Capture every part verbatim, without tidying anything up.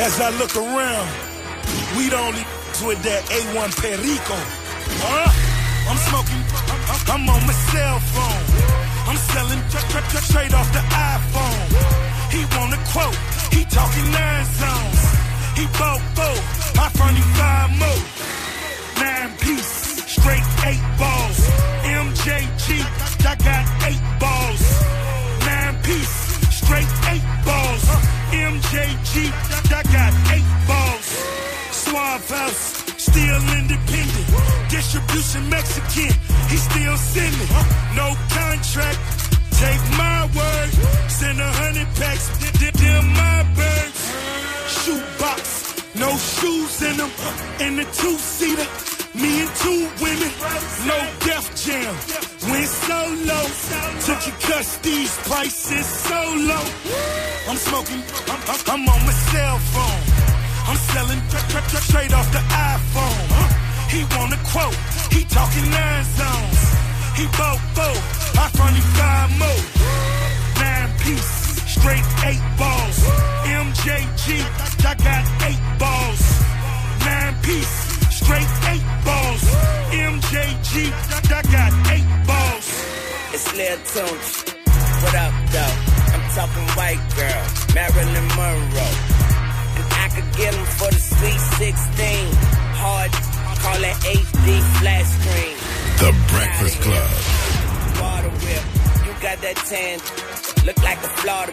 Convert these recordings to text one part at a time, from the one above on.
As I look around, we the only with that A one Perico. Huh? I'm smoking, I'm on my cell phone. I'm selling straight off the iPhone. He want a quote, he talking nine zones. He bought four, I front him five more. Nine piece, straight eight balls. M J G, I got eight balls. Nine piece, straight eight balls. M J G, I got eight balls. Suave House, still independent. Distribution Mexican, he still sending. No contract, take my word. Send a hundred packs, them my birds. Shoebox, no shoes in them. In the two-seater, me and two women. No Def Jam, went solo. Took your custodies, prices so low. I'm smoking, I'm, I'm, I'm on my cell phone. I'm selling straight off the iPhone. He want a quote, he talking nine zones. He bought four, I front him five more. Nine piece, straight eight balls. M J G, I got eight balls. Nine piece, straight eight balls. M J G, I got eight balls. It's Lil Tunes, what up though? I'm talking white girl, Marilyn Monroe. And I could get them for the sweet sixteen. Hard, call it H D flat screen. The Breakfast Club. Water whip, you got that tan, look like a Florida.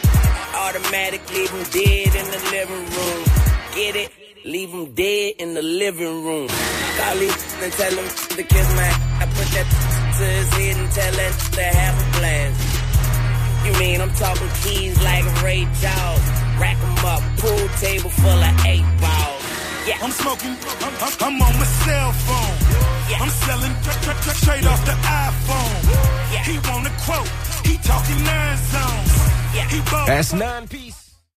Automatic, leave him dead in the living room. Get it? Leave him dead in the living room. Call him and tell him to kiss my I put that to his head and tell him to have a blast. You mean I'm talking keys like Ray Charles. Rack 'em up, pool table full of eight balls. Yeah. I'm smoking, I'm, I'm, I'm on my cell phone. Yeah. I'm selling straight off the iPhone. Yeah. He want a quote, he talking nine zones. Yeah. He bought That's nine piece.